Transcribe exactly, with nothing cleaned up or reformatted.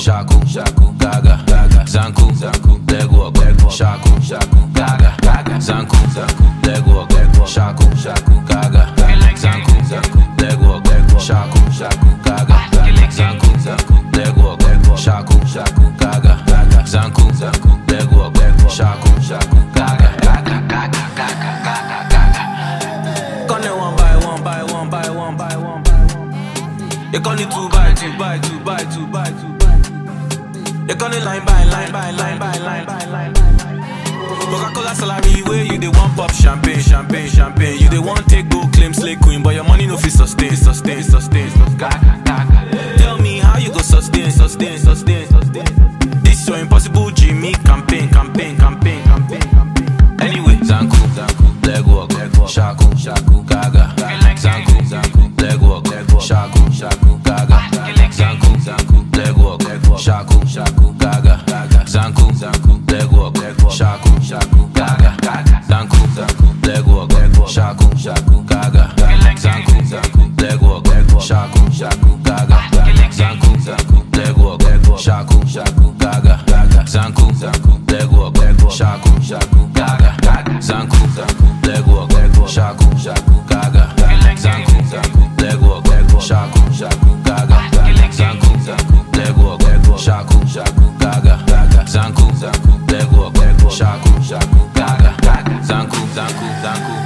shaku, shaku, gaga, gaga, zanku, zanku, leg walk, leg walk, shaku, shaku, gaga, gaga, zanku, zanku, leg walk, leg walk, shaku, shaku, gaga, zanku, zanku, leg walk, leg walk, shaku, shaku, gaga, zanku, zanku, leg walk, leg walk, shaku, shaku, gaga, zanku, zanku, leg walk, leg walk, shaku, shaku, gaga, gaga, gaga, gaga, gaga, gaga. Gonna one by one by one by one by one by one. You gonna two by two by two by two by two by two. You gonna line by line by line by line by line. Coca-Cola salary where you dey want pop champagne, champagne, champagne. You dey want take go claim slay queen, but your money no fit sustain, sustain, sustain, sustain. Gaga, gaga. Tell me how you go sustain, sustain, sustain, sustain. This your impossible Jimmy campaign, campaign, campaign, campaign, campaign. Anyway, zanku, zanku, leg walk, leg walk, shaku, shaku, gaga, zanku, zanku, leg walk, leg walk, shaku, shaku, gaga, zanku, zanku, leg walk, leg walk, shaku, shaku, gaga, zanku, zanku, leg walk, leg walk, shaku, shaku, gaga, zanku, zanku, leg walk, leg walk, shaku, shaku, gaga, zanku, zanku, leg walk, leg walk, shaku, shaku, gaga, zanku, zanku, leg walk, leg walk, shaku, shaku, gaga, zanku, zanku, leg walk, leg walk, shaku, shaku, gaga, zanku, zanku, leg walk, leg walk, shaku, shaku, gaga, zanku, zanku, leg walk, leg walk, shaku, shaku, gaga, zanku, zanku, leg walk, leg walk, shaku, shaku, gaga, zanku, zanku, leg walk, leg walk, shaku, shaku, gaga, zanku, zanku, zanku.